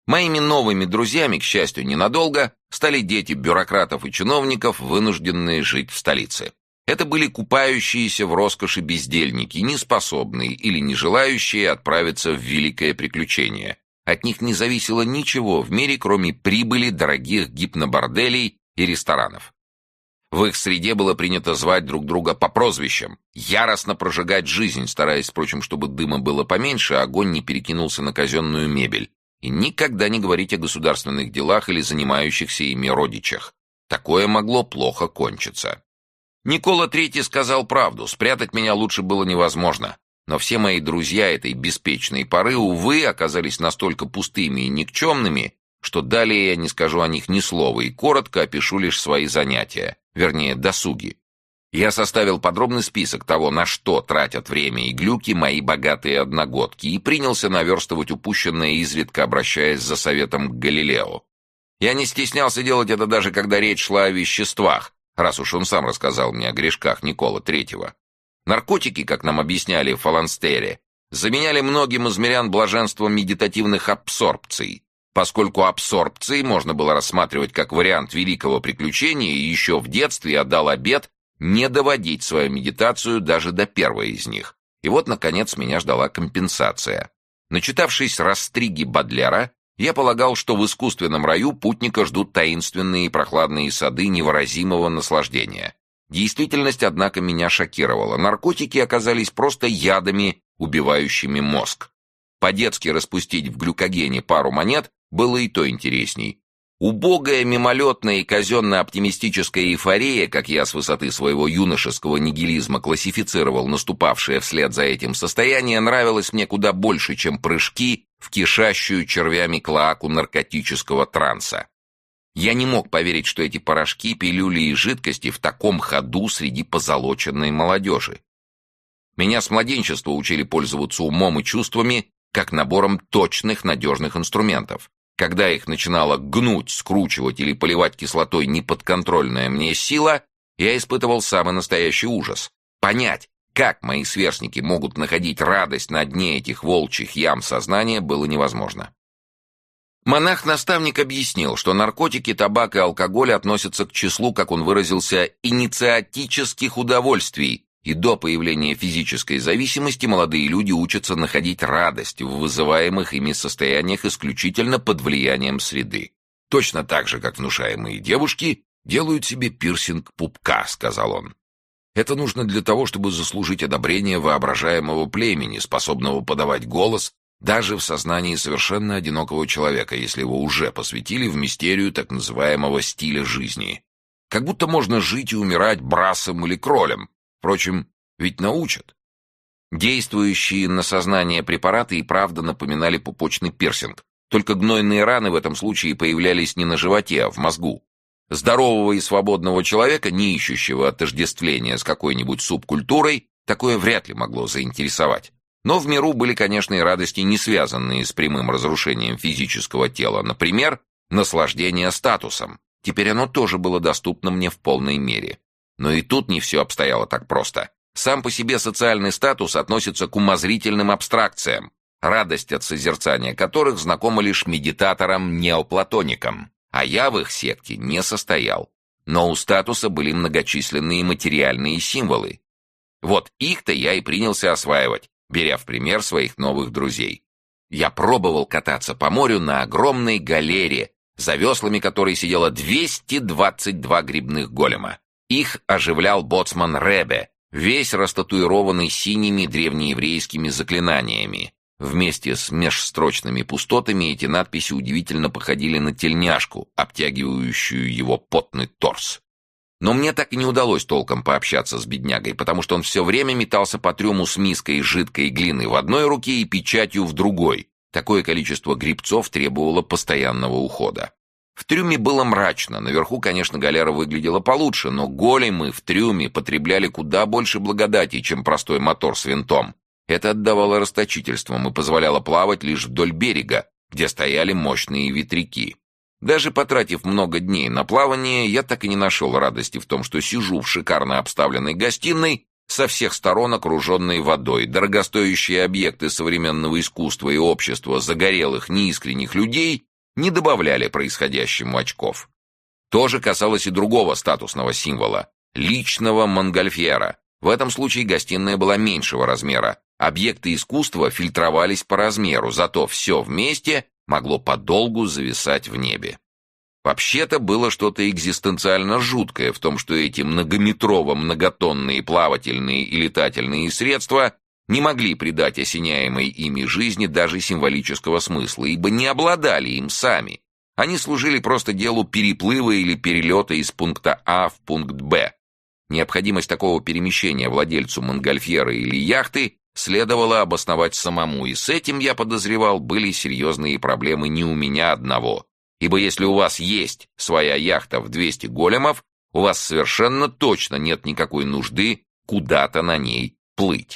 Моими новыми друзьями, к счастью, ненадолго, стали дети бюрократов и чиновников, вынужденные жить в столице. Это были купающиеся в роскоши бездельники, неспособные или не желающие отправиться в великое приключение. От них не зависело ничего в мире, кроме прибыли дорогих гипноборделей и ресторанов. В их среде было принято звать друг друга по прозвищам, яростно прожигать жизнь, стараясь, впрочем, чтобы дыма было поменьше, а огонь не перекинулся на казенную мебель, и никогда не говорить о государственных делах или занимающихся ими родичах. Такое могло плохо кончиться. Никола III сказал правду, спрятать меня лучше было невозможно. Но все мои друзья этой беспечной поры, увы, оказались настолько пустыми и никчемными, что далее я не скажу о них ни слова и коротко опишу лишь свои занятия, вернее, досуги. Я составил подробный список того, на что тратят время и глюки мои богатые одногодки, и принялся наверстывать упущенное, изредка обращаясь за советом к Галилео. Я не стеснялся делать это даже когда речь шла о веществах, раз уж он сам рассказал мне о грешках Николы III. Наркотики, как нам объясняли в Фаланстере, заменяли многим из мирян блаженство медитативных абсорбций, поскольку абсорбции можно было рассматривать как вариант великого приключения, и еще в детстве я дал обет не доводить свою медитацию даже до первой из них. И вот, наконец, меня ждала компенсация. Начитавшись растриги Бодлера, я полагал, что в искусственном раю путника ждут таинственные и прохладные сады невыразимого наслаждения. Действительность, однако, меня шокировала. Наркотики оказались просто ядами, убивающими мозг. По-детски распустить в глюкогене пару монет было и то интересней. Убогая, мимолетная и казенно-оптимистическая эйфория, как я с высоты своего юношеского нигилизма классифицировал наступавшее вслед за этим состояние, нравилось мне куда больше, чем прыжки в кишащую червями клоаку наркотического транса. Я не мог поверить, что эти порошки, пилюли и жидкости в таком ходу среди позолоченной молодежи. Меня с младенчества учили пользоваться умом и чувствами как набором точных, надежных инструментов. Когда их начинала гнуть, скручивать или поливать кислотой неподконтрольная мне сила, я испытывал самый настоящий ужас. Понять, как мои сверстники могут находить радость на дне этих волчьих ям сознания, было невозможно. Монах-наставник объяснил, что наркотики, табак и алкоголь относятся к числу, как он выразился, инициатических удовольствий, и до появления физической зависимости молодые люди учатся находить радость в вызываемых ими состояниях исключительно под влиянием среды. Точно так же, как внушаемые девушки делают себе пирсинг пупка, сказал он. Это нужно для того, чтобы заслужить одобрение воображаемого племени, способного подавать голос даже в сознании совершенно одинокого человека, если его уже посвятили в мистерию так называемого стиля жизни. Как будто можно жить и умирать брасом или кролем. Впрочем, ведь научат. Действующие на сознание препараты и правда напоминали пупочный пирсинг, только гнойные раны в этом случае появлялись не на животе, а в мозгу. Здорового и свободного человека, не ищущего отождествления с какой-нибудь субкультурой, такое вряд ли могло заинтересовать. Но в миру были, конечно, и радости, не связанные с прямым разрушением физического тела. Например, наслаждение статусом. Теперь оно тоже было доступно мне в полной мере. Но и тут не все обстояло так просто. Сам по себе социальный статус относится к умозрительным абстракциям, радость от созерцания которых знакома лишь медитаторам-неоплатоникам. А я в их секте не состоял. Но у статуса были многочисленные материальные символы. Вот их-то я и принялся осваивать, беря в пример своих новых друзей. Я пробовал кататься по морю на огромной галере, за веслами которой сидело 222 грибных голема. Их оживлял боцман Ребе, весь растатуированный синими древнееврейскими заклинаниями. Вместе с межстрочными пустотами эти надписи удивительно походили на тельняшку, обтягивающую его потный торс. Но мне так и не удалось толком пообщаться с беднягой, потому что он все время метался по трюму с миской жидкой глины в одной руке и печатью в другой. Такое количество грибцов требовало постоянного ухода. В трюме было мрачно, наверху, конечно, галера выглядела получше, но големы в трюме потребляли куда больше благодати, чем простой мотор с винтом. Это отдавало расточительством и позволяло плавать лишь вдоль берега, где стояли мощные ветряки. Даже потратив много дней на плавание, я так и не нашел радости в том, что сижу в шикарно обставленной гостиной, со всех сторон окруженной водой, дорогостоящие объекты современного искусства и общества загорелых, неискренних людей не добавляли происходящему очков. То же касалось и другого статусного символа – личного монгольфьера. В этом случае гостиная была меньшего размера. Объекты искусства фильтровались по размеру, зато все вместе могло подолгу зависать в небе. Вообще-то было что-то экзистенциально жуткое в том, что эти многометрово-многотонные плавательные и летательные средства не могли придать осеняемой ими жизни даже символического смысла, ибо не обладали им сами. Они служили просто делу переплыва или перелета из пункта А в пункт Б. Необходимость такого перемещения владельцу монгольфьера или яхты следовало обосновать самому, и с этим, я подозревал, были серьезные проблемы не у меня одного. Ибо если у вас есть своя яхта в 200 големов, у вас совершенно точно нет никакой нужды куда-то на ней плыть.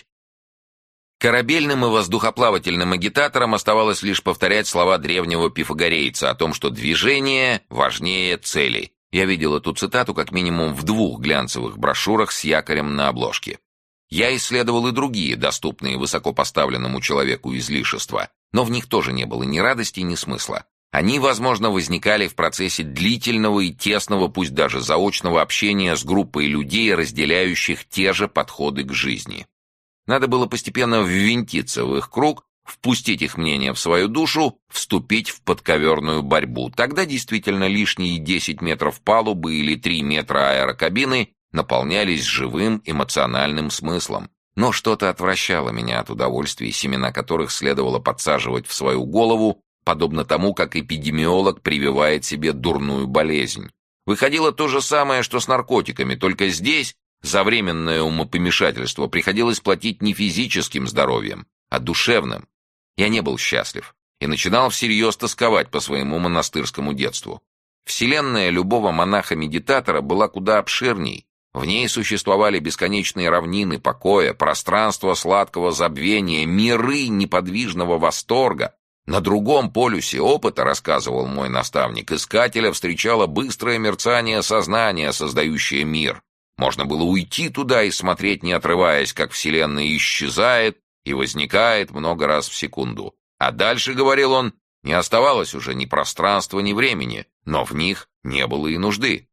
Корабельным и воздухоплавательным агитаторам оставалось лишь повторять слова древнего пифагорейца о том, что движение важнее цели. Я видел эту цитату как минимум в 2 глянцевых брошюрах с якорем на обложке. Я исследовал и другие, доступные высокопоставленному человеку излишества, но в них тоже не было ни радости, ни смысла. Они, возможно, возникали в процессе длительного и тесного, пусть даже заочного общения с группой людей, разделяющих те же подходы к жизни. Надо было постепенно ввинтиться в их круг, впустить их мнение в свою душу, вступить в подковерную борьбу. Тогда действительно лишние 10 метров палубы или 3 метра аэрокабины наполнялись живым эмоциональным смыслом. Но что-то отвращало меня от удовольствий, семена которых следовало подсаживать в свою голову, подобно тому, как эпидемиолог прививает себе дурную болезнь. Выходило то же самое, что с наркотиками, только здесь за временное умопомешательство приходилось платить не физическим здоровьем, а душевным. Я не был счастлив и начинал всерьез тосковать по своему монастырскому детству. Вселенная любого монаха-медитатора была куда обширней. В ней существовали бесконечные равнины покоя, пространство сладкого забвения, миры неподвижного восторга. На другом полюсе опыта, рассказывал мой наставник, искателя встречало быстрое мерцание сознания, создающее мир. Можно было уйти туда и смотреть, не отрываясь, как Вселенная исчезает и возникает много раз в секунду. А дальше, говорил он, не оставалось уже ни пространства, ни времени, но в них не было и нужды.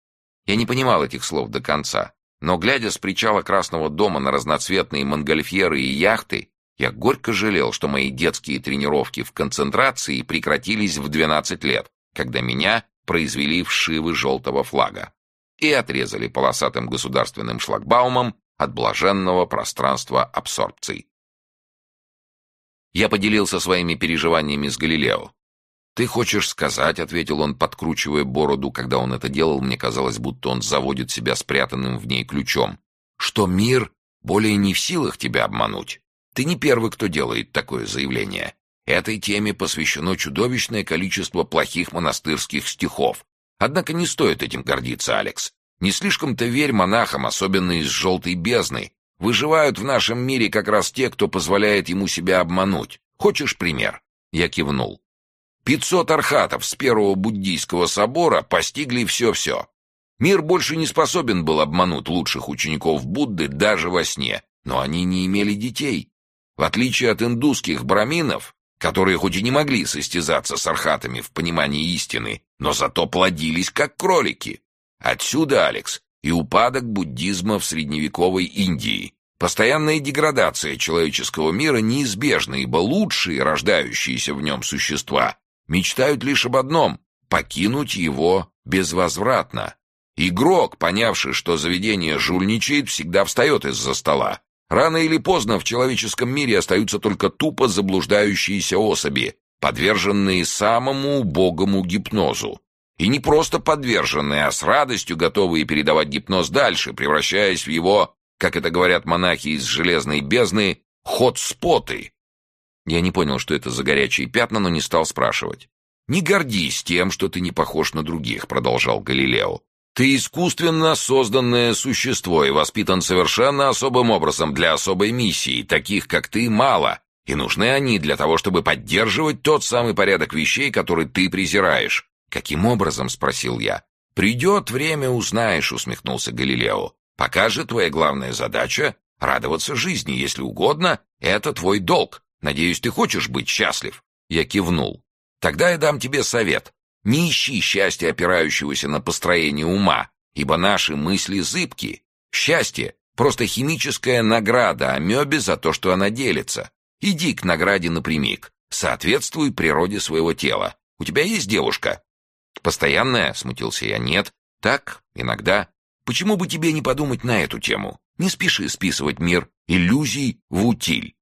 Я не понимал этих слов до конца, но, глядя с причала Красного дома на разноцветные монгольфьеры и яхты, я горько жалел, что мои детские тренировки в концентрации прекратились в 12 лет, когда меня произвели в шивы желтого флага и отрезали полосатым государственным шлагбаумом от блаженного пространства абсорбций. Я поделился своими переживаниями с Галилео. «Ты хочешь сказать, — ответил он, подкручивая бороду, когда он это делал, мне казалось, будто он заводит себя спрятанным в ней ключом, — что мир более не в силах тебя обмануть? Ты не первый, кто делает такое заявление. Этой теме посвящено чудовищное количество плохих монастырских стихов. Однако не стоит этим гордиться, Алекс. Не слишком-то верь монахам, особенно из желтой бездны. Выживают в нашем мире как раз те, кто позволяет ему себя обмануть. Хочешь пример?» Я кивнул. 500 архатов с первого буддийского собора постигли все-все. Мир больше не способен был обмануть лучших учеников Будды даже во сне, но они не имели детей. В отличие от индусских браминов, которые хоть и не могли состязаться с архатами в понимании истины, но зато плодились как кролики. Отсюда, Алекс, и упадок буддизма в средневековой Индии. Постоянная деградация человеческого мира неизбежна, ибо лучшие, рождающиеся в нем существа, мечтают лишь об одном — покинуть его безвозвратно. Игрок, понявший, что заведение жульничает, всегда встает из-за стола. Рано или поздно в человеческом мире остаются только тупо заблуждающиеся особи, подверженные самому убогому гипнозу. И не просто подверженные, а с радостью готовые передавать гипноз дальше, превращаясь в его, как это говорят монахи из железной бездны, хот-споты. Я не понял, что это за горячие пятна, но не стал спрашивать. «Не гордись тем, что ты не похож на других», — продолжал Галилео. «Ты искусственно созданное существо и воспитан совершенно особым образом для особой миссии. Таких, как ты, мало, и нужны они для того, чтобы поддерживать тот самый порядок вещей, который ты презираешь». «Каким образом?» — спросил я. «Придет время, узнаешь», — усмехнулся Галилео. «Пока же твоя главная задача — радоваться жизни, если угодно, это твой долг. Надеюсь, ты хочешь быть счастлив?» Я кивнул. Тогда я дам тебе совет. Не ищи счастья, опирающегося на построение ума, ибо наши мысли зыбки. Счастье — просто химическая награда амебе за то, что она делится. Иди к награде напрямик. Соответствуй природе своего тела. У тебя есть девушка?» «Постоянная?» — смутился я. «Нет. Так, иногда. Почему бы тебе не подумать на эту тему? Не спеши списывать мир иллюзий в утиль».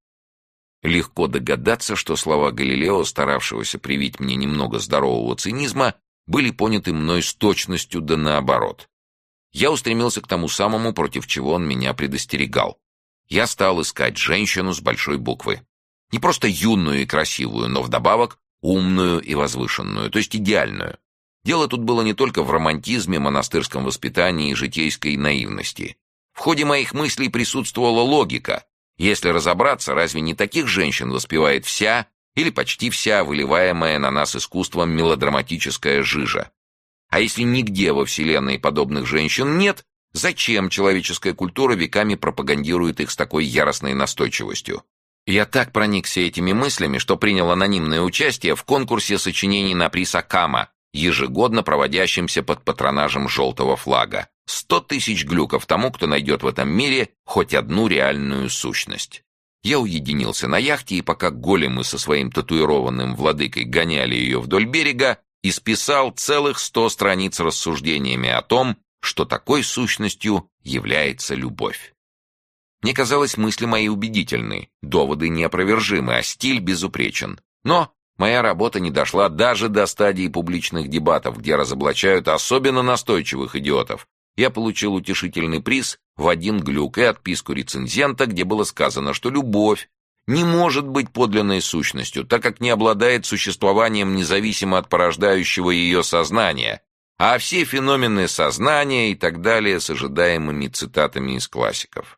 Легко догадаться, что слова Галилео, старавшегося привить мне немного здорового цинизма, были поняты мной с точностью да наоборот. Я устремился к тому самому, против чего он меня предостерегал. Я стал искать женщину с большой буквы. Не просто юную и красивую, но вдобавок умную и возвышенную, то есть идеальную. Дело тут было не только в романтизме, монастырском воспитании и житейской наивности. В ходе моих мыслей присутствовала логика. Если разобраться, разве не таких женщин воспевает вся или почти вся выливаемая на нас искусством мелодраматическая жижа? А если нигде во Вселенной подобных женщин нет, зачем человеческая культура веками пропагандирует их с такой яростной настойчивостью? Я так проникся этими мыслями, что принял анонимное участие в конкурсе сочинений на приз Акама, ежегодно проводящемся под патронажем желтого флага. 100 тысяч глюков тому, кто найдет в этом мире хоть одну реальную сущность. Я уединился на яхте, и пока големы со своим татуированным владыкой гоняли ее вдоль берега, исписал целых 100 страниц рассуждениями о том, что такой сущностью является любовь. Мне казалось, мысли мои убедительны, доводы неопровержимы, а стиль безупречен. Но моя работа не дошла даже до стадии публичных дебатов, где разоблачают особенно настойчивых идиотов. Я получил утешительный приз в 1 глюк и отписку рецензента, где было сказано, что любовь не может быть подлинной сущностью, так как не обладает существованием независимо от порождающего ее сознания, а все феномены сознания и так далее с ожидаемыми цитатами из классиков.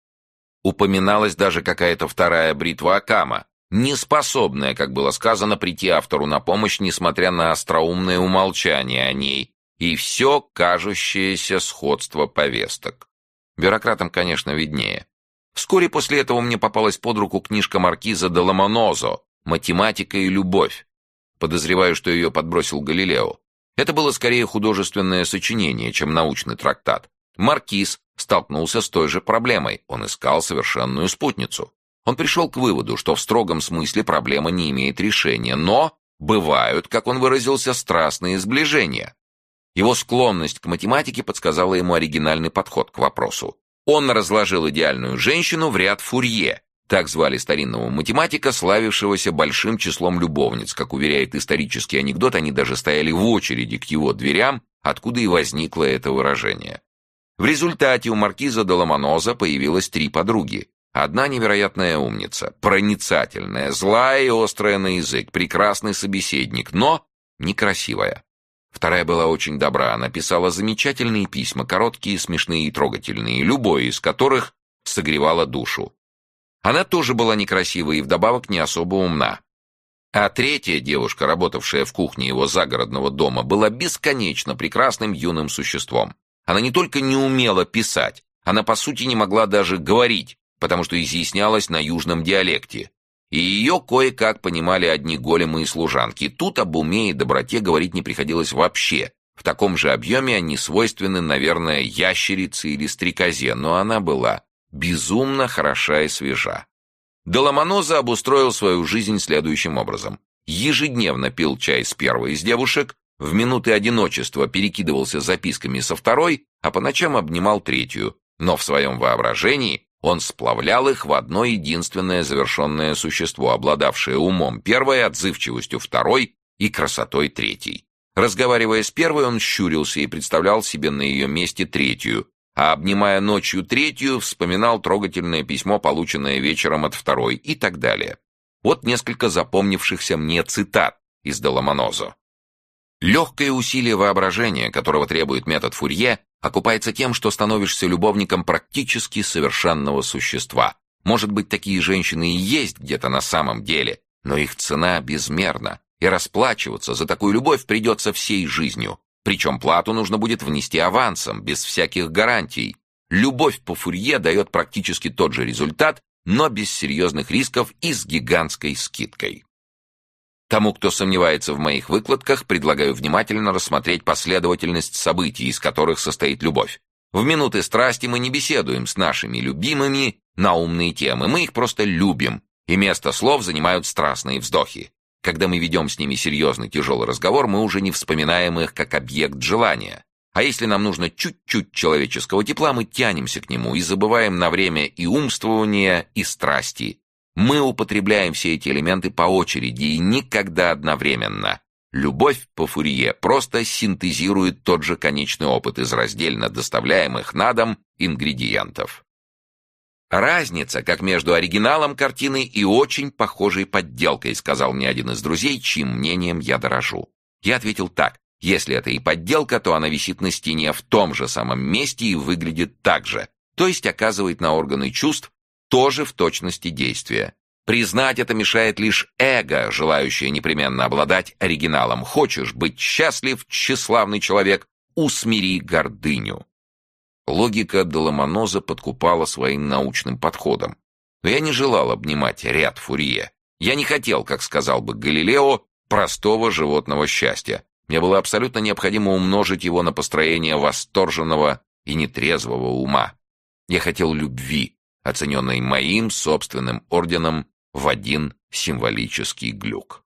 Упоминалась даже какая-то вторая бритва Акама, неспособная, как было сказано, прийти автору на помощь, несмотря на остроумное умолчание о ней и все кажущееся сходство повесток. Бюрократам, конечно, виднее. Вскоре после этого мне попалась под руку книжка маркиза де Ломонозо «Математика и любовь». Подозреваю, что ее подбросил Галилео. Это было скорее художественное сочинение, чем научный трактат. Маркиз столкнулся с той же проблемой. Он искал совершенную спутницу. Он пришел к выводу, что в строгом смысле проблема не имеет решения, но бывают, как он выразился, страстные сближения. Его склонность к математике подсказала ему оригинальный подход к вопросу. Он разложил идеальную женщину в ряд Фурье. Так звали старинного математика, славившегося большим числом любовниц. Как уверяет исторический анекдот, они даже стояли в очереди к его дверям, откуда и возникло это выражение. В результате у маркиза де Ломонозо появилось 3 подруги. Одна невероятная умница, проницательная, злая и острая на язык, прекрасный собеседник, но некрасивая. Вторая была очень добра, она писала замечательные письма, короткие, смешные и трогательные, любое из которых согревало душу. Она тоже была некрасивой и вдобавок не особо умна. А третья девушка, работавшая в кухне его загородного дома, была бесконечно прекрасным юным существом. Она не только не умела писать, она по сути не могла даже говорить, потому что изъяснялась на южном диалекте. И ее кое-как понимали одни големы и служанки. Тут об уме и доброте говорить не приходилось вообще. В таком же объеме они свойственны, наверное, ящерице или стрекозе, но она была безумно хороша и свежа. Де Ломонозо обустроил свою жизнь следующим образом. Ежедневно пил чай с первой из девушек, в минуты одиночества перекидывался записками со второй, а по ночам обнимал третью, но в своем воображении он сплавлял их в одно единственное завершенное существо, обладавшее умом первой, отзывчивостью второй и красотой третьей. Разговаривая с первой, он щурился и представлял себе на ее месте третью, а обнимая ночью третью, вспоминал трогательное письмо, полученное вечером от второй, и так далее. Вот несколько запомнившихся мне цитат из де Ломонозо. Легкое усилие воображения, которого требует метод Фурье, окупается тем, что становишься любовником практически совершенного существа. Может быть, такие женщины и есть где-то на самом деле, но их цена безмерна, и расплачиваться за такую любовь придется всей жизнью. Причем плату нужно будет внести авансом, без всяких гарантий. Любовь по Фурье дает практически тот же результат, но без серьезных рисков и с гигантской скидкой. Тому, кто сомневается в моих выкладках, предлагаю внимательно рассмотреть последовательность событий, из которых состоит любовь. В минуты страсти мы не беседуем с нашими любимыми на умные темы, мы их просто любим, и место слов занимают страстные вздохи. Когда мы ведем с ними серьезный тяжелый разговор, мы уже не вспоминаем их как объект желания. А если нам нужно чуть-чуть человеческого тепла, мы тянемся к нему и забываем на время и умствования, и страсти. Мы употребляем все эти элементы по очереди и никогда одновременно. Любовь по Фурье просто синтезирует тот же конечный опыт из раздельно доставляемых на дом ингредиентов. Разница, как между оригиналом картины и очень похожей подделкой, сказал мне один из друзей, чьим мнением я дорожу. Я ответил так: если это и подделка, то она висит на стене в том же самом месте и выглядит так же, то есть оказывает на органы чувств тоже в точности действия. Признать это мешает лишь эго, желающее непременно обладать оригиналом. Хочешь быть счастлив, тщеславный человек, усмири гордыню. Логика де Ломаноза подкупала своим научным подходом. Но я не желал обнимать ряд Фурье. Я не хотел, как сказал бы Галилео, простого животного счастья. Мне было абсолютно необходимо умножить его на построение восторженного и нетрезвого ума. Я хотел любви, оцененной моим собственным орденом в один символический глюк.